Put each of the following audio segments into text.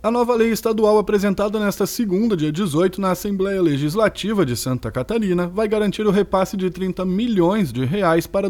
A nova lei estadual apresentada nesta segunda, dia 18, na Assembleia Legislativa de Santa Catarina, vai garantir o repasse de R$30 milhões para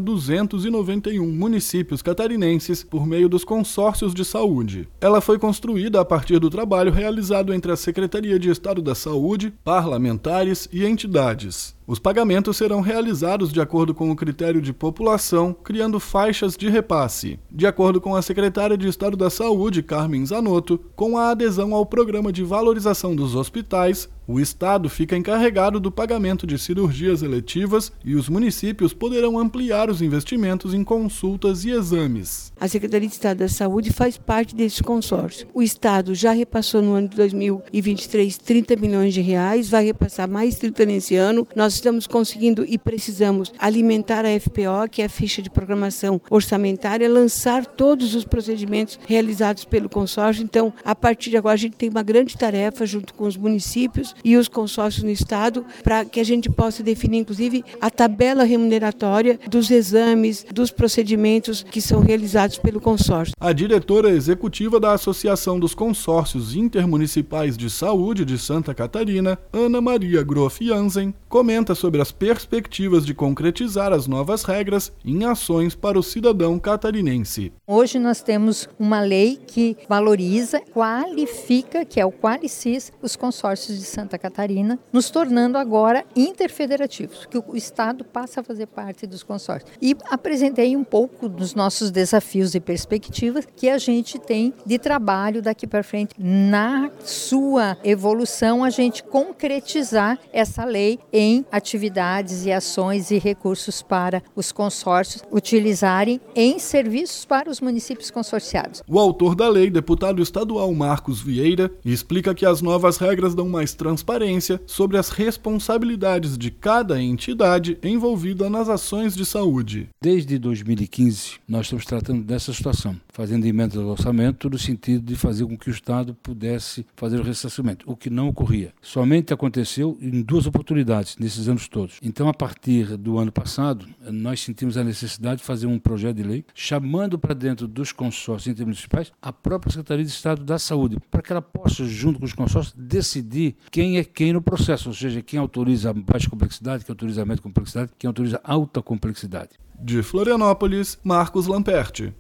291 municípios catarinenses por meio dos consórcios de saúde. Ela foi construída a partir do trabalho realizado entre a Secretaria de Estado da Saúde, parlamentares e entidades. Os pagamentos serão realizados de acordo com o critério de população, criando faixas de repasse. De acordo com a secretária de Estado da Saúde, Carmen Zanotto, com a adesão ao Programa de Valorização dos Hospitais, o Estado fica encarregado do pagamento de cirurgias eletivas e os municípios poderão ampliar os investimentos em consultas e exames. A Secretaria de Estado da Saúde faz parte desse consórcio. O Estado já repassou no ano de 2023 R$30 milhões, vai repassar mais 30 nesse ano. Nós estamos conseguindo e precisamos alimentar a FPO, que é a ficha de programação orçamentária, lançar todos os procedimentos realizados pelo consórcio. Então, a partir de agora, a gente tem uma grande tarefa junto com os municípios e os consórcios no Estado, para que a gente possa definir, inclusive, a tabela remuneratória dos exames, dos procedimentos que são realizados pelo consórcio. A diretora executiva da Associação dos Consórcios Intermunicipais de Saúde de Santa Catarina, Ana Maria Groff Jansen, comenta sobre as perspectivas de concretizar as novas regras em ações para o cidadão catarinense. Hoje nós temos uma lei que valoriza, qualifica, que é o Qualicis, os consórcios de Santa Catarina, nos tornando agora interfederativos, que o Estado passa a fazer parte dos consórcios. E apresentei um pouco dos nossos desafios e perspectivas que a gente tem de trabalho daqui para frente. Na sua evolução, a gente concretizar essa lei em atividades e ações e recursos para os consórcios utilizarem em serviços para os municípios consorciados. O autor da lei, deputado estadual Marcos Vieira, explica que as novas regras dão mais transparência sobre as responsabilidades de cada entidade envolvida nas ações de saúde. Desde 2015, nós estamos tratando dessa situação, fazendo emendas ao orçamento no sentido de fazer com que o Estado pudesse fazer o ressarcimento, o que não ocorria. Somente aconteceu em 2 oportunidades nesses anos todos. Então, a partir do ano passado, nós sentimos a necessidade de fazer um projeto de lei chamando para dentro dos consórcios intermunicipais a própria Secretaria de Estado da Saúde, para que ela possa, junto com os consórcios, decidir quem é quem no processo, ou seja, quem autoriza baixa complexidade, quem autoriza média complexidade, quem autoriza alta complexidade. De Florianópolis, Marcos Lamperti.